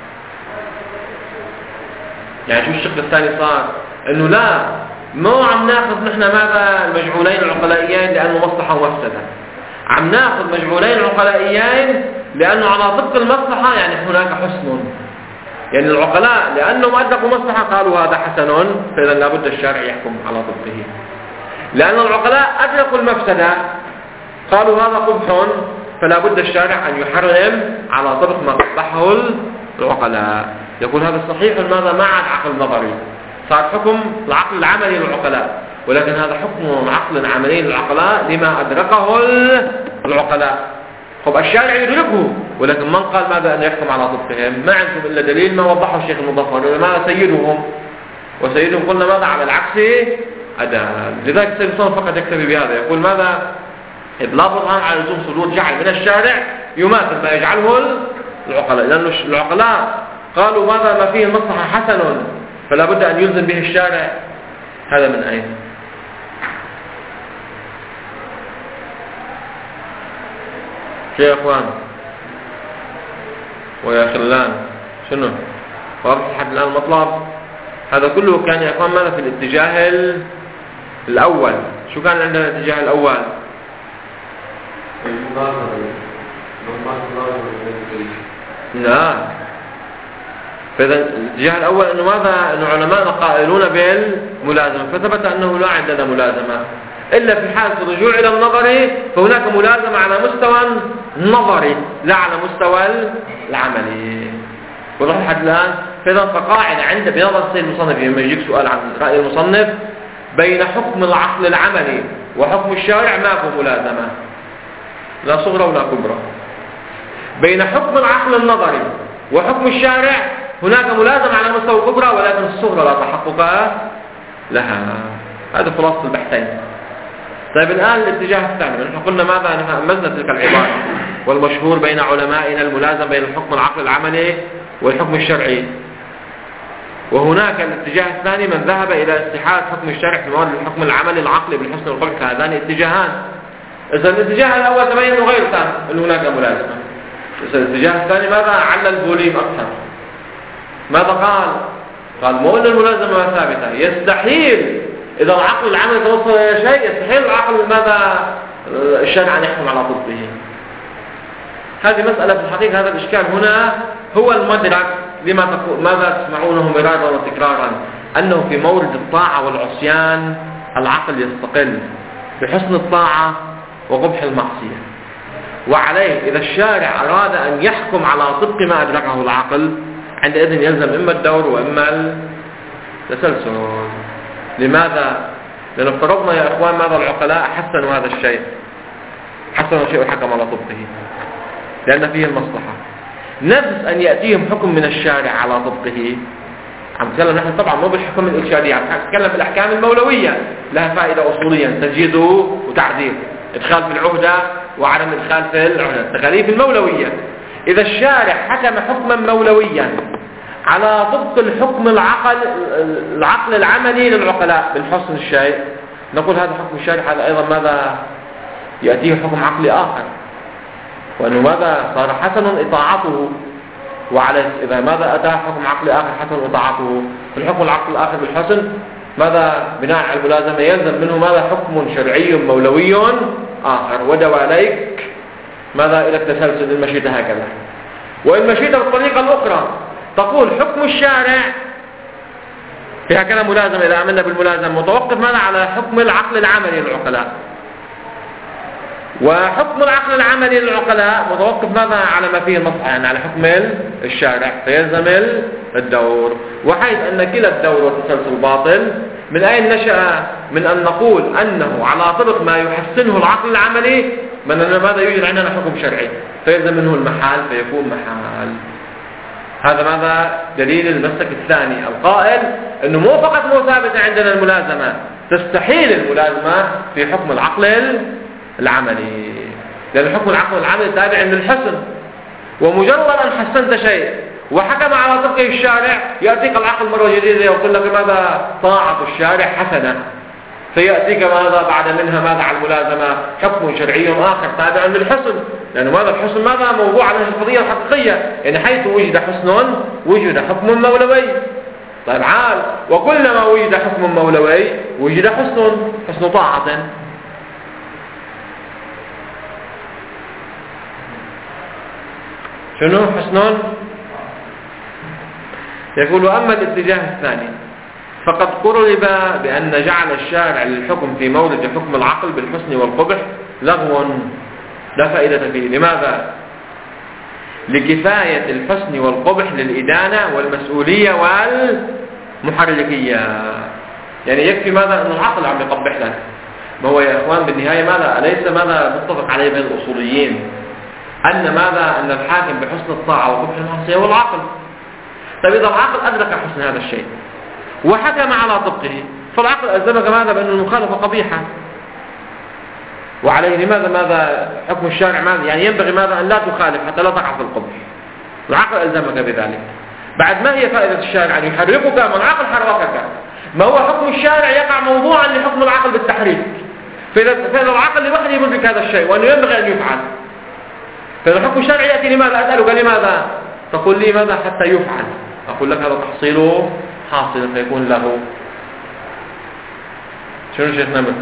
يعني شو الشق الثاني صار؟ إنه لا مو عم ناخذ نحن ماذا؟ المجعولين العقلائيين لأنه مصلحة ومفسدة، عم ناخذ مجعولين العقلائيين لأنه على طبق المصلحة، يعني هناك حسن، يعني العقلاء لأنهم أدركوا مصلحة قالوا هذا حسن، فإذا لابد الشارع يحكم على طبقه. لأن العقلاء أدركوا المفسدة قالوا هذا قبح، فلا بد الشارع أن يحرم على طبق ما قبحه العقلاء. يقول هذا صحيح ماذا؟ مع العقل النظري صار حكم العقل العملي للعقلاء، ولكن هذا حكم عقل عملي للعقلاء لما أدركه العقلاء. خب الشارع يدركه، ولكن من قال ماذا؟ أن يحكم على طبقهم. ما عندكم إلا دليل ما وضحه الشيخ المظفر، ما سيدهم، وسيدهم قلنا ماذا؟ على العكس أداء. لذلك سيدنا فقط يكتفي بهذا، يقول ماذا؟ لا برهان على لزوم صدور جعل من الشارع يماثل ما يجعله العقلاء، لأن العقلاء قالوا ماذا؟ ما فيه المصلحة حسن، فلا بد أن يلزم به الشارع. هذا من أين؟ شو يا أخوان ويا خلان؟ شنو؟ واضح لحد الآن المطلب؟ هذا كله كان يا أخوان ماذا؟ في الاتجاه الأول. شو كان عندنا الاتجاه الأول؟ لا، فإذا الاتجاه الأول أنه ماذا؟ أنه علماءنا قائلون بالملازمة، فثبت أنه لا عندنا ملازمة إلا في حالة الرجوع إلى النظري، فهناك ملازمة على مستوى النظري لا على مستوى العملي. وضح لحد الآن؟ فإذا فقاعدة عند بنظر السيد المصنف لما يجيك سؤال عن رأي المصنف بين حكم العقل العملي وحكم الشارع ماكو ملازمة لا صغرى ولا كبرى. بين حكم العقل النظري وحكم الشارع هناك ملازمة على مستوى الكبرى، ولكن الصغرى لا تحقق لها. هذا خلاصة البحثين. طيب الآن الاتجاه الثاني، نحن قلنا ماذا همزنا تلك العبارة، والمشهور بين علمائنا الملازم بين الحكم العقل العملي والحكم الشرعي. وهناك الاتجاه الثاني من ذهب إلى استحالة حكم الشرع في موارد الحكم العملي العقلي بالحسن والقبح، هذان اتجاهان. إذا الاتجاه الأول تبين أنه غير تام، أن هناك ملازمة. إذا الاتجاه الثاني ماذا علل البوليم أكثر؟ ماذا قال مو أن الملازمة ثابتة، يستحيل إذا العقل العملي توصل إلى شيء يستحيل العقل ماذا الشرع أن يحكم على ضده. هذه مسألة في الحقيقة. هذا الإشكال هنا هو المدرك لما ماذا تسمعونه مرارا وتكرارا، أنه في مورد الطاعة والعصيان العقل يستقل بحسن الطاعة وقبح المعصية. وعليه إذا الشارع أراد أن يحكم على طبق ما أدركه العقل عندئذ يلزم إما الدور وإما التسلسل. لماذا؟ لأن افترضنا يا إخوان ماذا العقلاء حسنوا هذا الشيء، حسنوا شيء وحكم على طبقه لأن فيه المصلحة. نفس أن يأتيهم حكم من الشارع على طبقه. عم نتكلم نحن طبعا مو بالحكم الإرشادي، عم نتكلم بالأحكام المولوية لها فائدة أصولية، تجديد وتعديل، إدخال في العهدة وعدم إدخال في العهدة، التكاليف المولوية. إذا الشارع حكم حكما مولويا على طبق الحكم العقل العملي للعقلاء بالحسن الشيء، نقول هذا حكم الشارع هذا أيضا ماذا يأتيه حكم عقلي آخر، وأنه ماذا صار حسن إطاعته. وعلى إذا ماذا أتى حكم عقلي آخر حسن إطاعته في الحكم العقل الآخر بالحسن، ماذا بناء على الملازمة يلزم منه ماذا حكم شرعي مولوي آخر. ودواليك ماذا إلى التسلسل إن مشيت هكذا. وإن مشيت بالطريقة الأخرى تقول حكم الشارع في هكذا ملازمة، إذا عملنا بالملازمة متوقف ماذا على حكم العقل العملي للعقلاء، وحكم العقل العملي للعقلاء متوقف ماذا على ما فيه المصلحة، يعني على حكم الشارع، فيلزم الدور. وحيث أن كلا الدور والتسلسل باطل، من أين نشأ؟ من أن نقول أنه على طبق ما يحسنه العقل العملي من أن ماذا يوجد عندنا حكم شرعي فيلزم منه المحال فيكون محال. هذا ماذا دليل المسلك الثاني القائل أنه مو فقط مو ثابتة عندنا الملازمة، تستحيل الملازمة في حكم العقل العملي، لأن حكم العقل العملي تابع للحسن. ومجرد أن حسنت شيء وحكم على طبقه الشارع يأتيك العقل مرة جديدة يقول لك ماذا طاعة الشارع حسنة، فيأتيك ماذا بعد منها ماذا على الملازمة حكم شرعي آخر تابع للحسن، لأنه ماذا الحسن ماذا موضوع على القضية الحقيقية، يعني حيث وجد حسن وجد حكم مولوي. طيب عال، وكلما وجد حكم مولوي وجد حسن طاعة. شنو حسن؟ يقول أما الاتجاه الثاني فقد قرب بأن جعل الشارع للحكم في مورد حكم العقل بالحسن والقبح لغو لا فائدة فيه. لماذا؟ لكفاية الحسن والقبح للإدانة والمسؤولية والمحركية. يعني يكفي ماذا أن العقل عم يقبح لك. ما هو يا إخوان بالنهاية ماذا أليس ماذا متفق عليه بين الأصوليين أن ماذا أن الحاكم بحسن الطاعة وقبح المعصية هو العقل. طيب إذا العقل أدرك حسن هذا الشيء وحكم على طبقه فالعقل ألزمك ماذا بأن المخالفة قبيحة، وعليه لماذا ماذا حكم الشارع ماذا يعني ينبغي ماذا أن لا تخالف حتى لا تقع في القبح. العقل ألزمك بذلك. بعد ما هي فائدة الشارع أن يحركك من العقل حركك. ما هو حكم الشارع يقع موضوعا لحكم العقل بالتحريك. فإذا العقل لوحده يدرك هذا الشيء وأنه ينبغي أن يفعل، فإذا حكم الشارع يأتي لماذا؟ أسألك لماذا؟ تقول لي ماذا حتى يفعل. أقول لك هذا تحصيله حاصل فيكون له. شنو شيخ نمر؟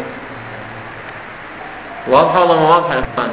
واضحة ولا ما واضحة يا إخوان؟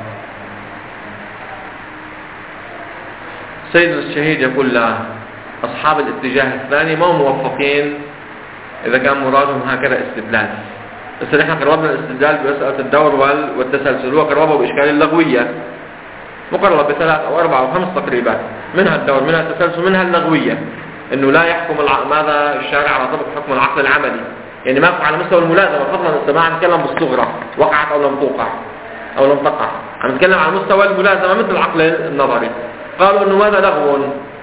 سيد الشهيد يقول لا، أصحاب الاتجاه الثاني ما موفقين إذا كان مرادهم هكذا استدلال. بس نحن قربنا الاستدلال بمسألة الدور والتسلسل، هو قربه بإشكال اللغوية مقربة ب3 أو 4 أو 5 تقريبا. منها الدور، منها التسلسل، منها اللغوية، انه لا يحكم ماذا الشارع على طبق حكم العقل العملي، يعني ما على مستوى الملازمة فضلا. السماع عم نتكلم بالصغرى وقعت او لم توقع او لم تقع، عم نتكلم على مستوى الملازمة مثل العقل النظري. قالوا انه ماذا لغو.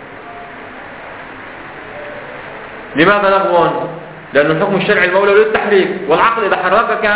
لماذا لغو؟ لأن الحكم الشرعي المولى للتحريك، والعقل إذا حركك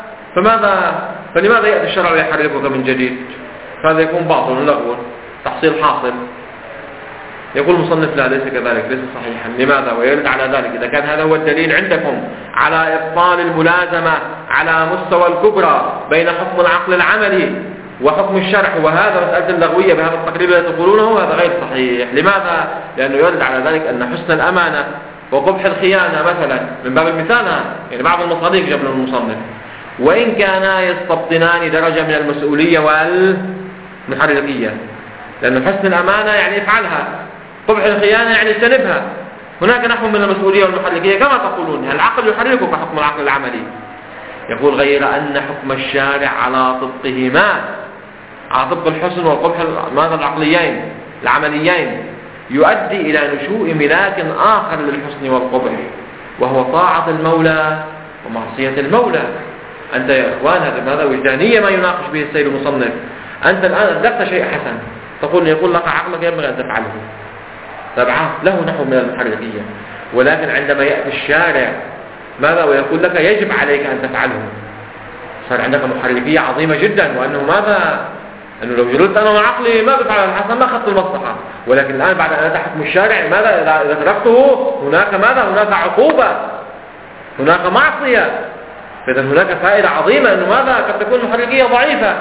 فلماذا يأتي الشرع ويحركك من جديد؟ فهذا يكون باطل لغو تحصيل حاصل. يقول المصنف لا ليس كذلك، ليس صحيحا. لماذا؟ ويرد على ذلك إذا كان هذا هو الدليل عندكم على إبطال الملازمة على مستوى الكبرى بين حكم العقل العملي وحكم الشرع، وهذا مسألة اللغوية بهذا التقرير الذي تقولونه هذا غير صحيح. لماذا؟ لأنه يرد على ذلك أن حسن الأمانة وقبح الخيانة مثلا من باب المثال، يعني بعض المصادق جاب المصنف، وإن كانا يستبطنان درجة من المسؤولية والمحركية، لأن حسن الأمانة يعني افعلها، قبح الخيانة يعني اجتنبها. هناك نحو من المسؤولية والمحركية كما تقولون، العقل يحركك حكم العقل العملي. يقول غير أن حكم الشارع على طبقهما، على طبق الحسن والقبح ماذا العقليين العمليين، يؤدي إلى نشوء ملاك آخر للحسن والقبح، وهو طاعة المولى ومعصية المولى. أنت يا إخوان هذا وجدانية ما يناقش به السيد المصنف. أنت الآن أدركت شيء حسن، يقول لك عقلك ينبغي أن تفعله، طبعا له نحو من المحركية، ولكن عندما يأتي الشارع ماذا ويقول لك يجب عليك أن تفعله، صار عندك محركية عظيمة جدا، وأنه ماذا أنه لو جرلت أنا وعقلي ما بفعل الحسن ما أخذت المصلحة. ولكن الآن بعد أن أتى حكم الشارع ماذا إذا تركته هناك ماذا هناك عقوبة، هناك معصية. فإذا هناك فائدة عظيمة أنه ماذا قد تكون محركية ضعيفة،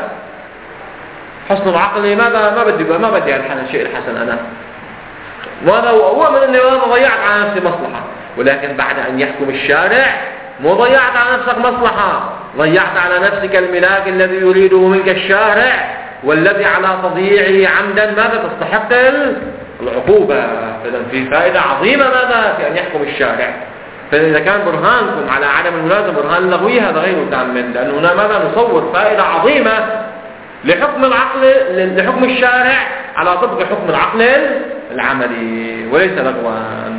حسن العقل ماذا ما بدي الشيء الحسن أنا ماذا هو من أني ضيعت على نفسي مصلحة. ولكن بعد أن يحكم الشارع مو ضيعت على نفسك مصلحة، ضيعت على نفسك الملاك الذي يريده منك الشارع، والذي على تضييعه عمدا ماذا تستحق العقوبة. فإذا في فائدة عظيمة ماذا في أن يحكم الشارع. فإذا كان برهانكم على عدم الملازمة برهان لغوي هذا غير تام، لأنه هنا ماذا نصور فائدة عظيمة لحكم العقل لحكم الشارع على طبق حكم العقل العملي وليس لغوا،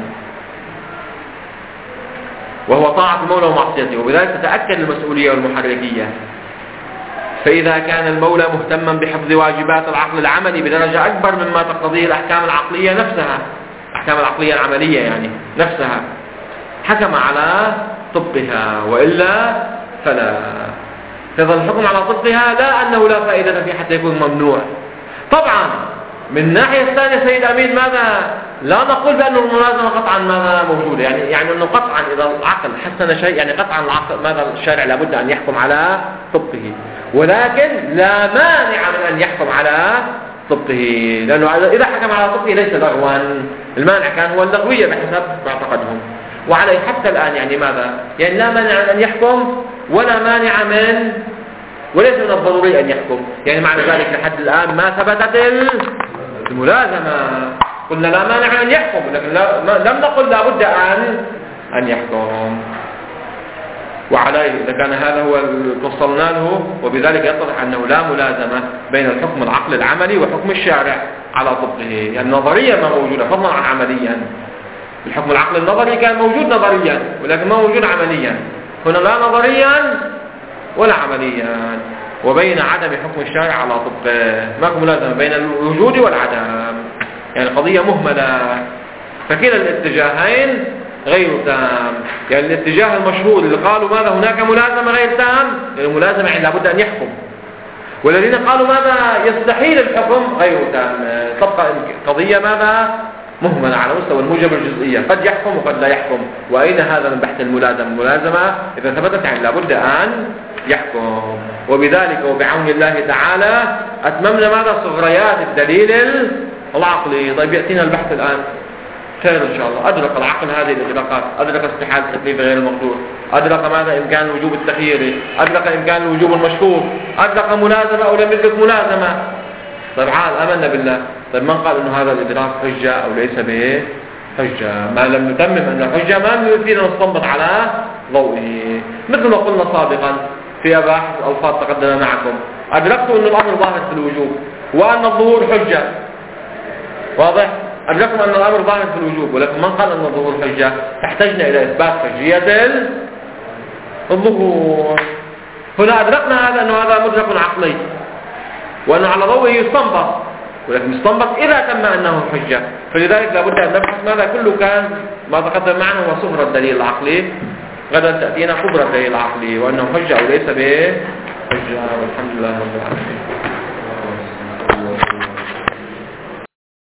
وهو طاعة المولى ومعصيته، وبذلك تتأكد المسؤولية والمحركية. فإذا كان المولى مهتما بحفظ واجبات العقل العملي بدرجة أكبر مما تقتضيه الأحكام العقلية نفسها، الأحكام العقلية العملية يعني نفسها، حكم على طبقها، وإلا فلا. فإذا الحكم على طبقها لا أنه لا فائدة فيه حتى يكون ممنوع. طبعا من الناحية الثانية سيد أمين ماذا لا نقول بأن الملازمة قطعا ماذا موجودة، يعني أنه قطعا إذا العقل حسن شيء يعني قطعا العقل ماذا الشارع لابد أن يحكم على طبقه، ولكن لا مانع من أن يحكم على طبقه، لأنه إذا حكم على طبقه ليس لغوا. المانع كان هو اللغوية بحسب معتقدهم، وعليه حتى الآن يعني ماذا يعني لا مانع من أن يحكم ولا مانع من وليس من الضروري أن يحكم. يعني معنى ذلك لحد الآن ما ثبتت الملازمة، قلنا لا مانع أن يحكم، لكن لم نقل لا بد أن يحكم. وعليه إذا كان هذا هو توصلنا له، وبذلك يتضح أنه لا ملازمة بين الحكم العقل العملي وحكم الشارع على طبقه، يعني نظريا ما موجودة فضلا عن عمليا. الحكم العقل النظري كان موجود نظريا ولكن ما موجود عمليا، هنا لا نظريا ولا عمليا. وبين عدم حكم الشارع على طبقه ماكو ملازمة بين الوجود والعدم، يعني قضية مهملة. فكلا الاتجاهين غير تام، يعني الاتجاه المشهور اللي قالوا ماذا هناك ملازمة غير تام، يعني الملازمة يعني لابد أن يحكم، والذين قالوا ماذا يستحيل الحكم غير تام. تبقى قضية ماذا مهملة على مستوى الموجب الجزئية، قد يحكم وقد لا يحكم. وأين هذا من بحث الملازمة؟ الملازمة إذا ثبتت يعني لابد أن يحكم. وبذلك وبعون الله تعالى أتممنا ماذا صغريات الدليل العقلي. طيب يأتينا البحث الآن خير إن شاء الله. أدرك العقل هذه الإدراكات، أدرك استحالة التكليف غير المقدور، أدرك ماذا إمكان الوجوب التخييري، أدرك إمكان الوجوب المشهور، أدرك ملازمة أو لم يدرك ملازمة. طيب عال آمنا بالله. طيب من قال إنه هذا الإدراك حجة أو ليس به حجة؟ ما لم نتمم أن الحجة ما يفيدنا نستنبط على ضوئه. مثل ما قلنا سابقا في أباحث الألفاظ تقدم معكم، أدركت أن الأمر ظاهر في الوجوب وأن الظهور حجة، واضح؟ أدركنا أن الأمر ظاهر في الوجوب، ولكن من قال أن الظهور حجة؟ احتجنا إلى إثبات حجية الظهور. هنا أدركنا هذا مدرك عقلي، وأنه على ضوءه يستنبط، ولكن يستنبط إذا تم أنه حجة. فلذلك لابد أن نبحث ماذا كله كان ما تقدم معنا هو صغر الدليل العقلي. غدا تأتينا كبرى الدليل العقلي، وأنه حجة وليس به حجة. والحمد لله رب العالمين.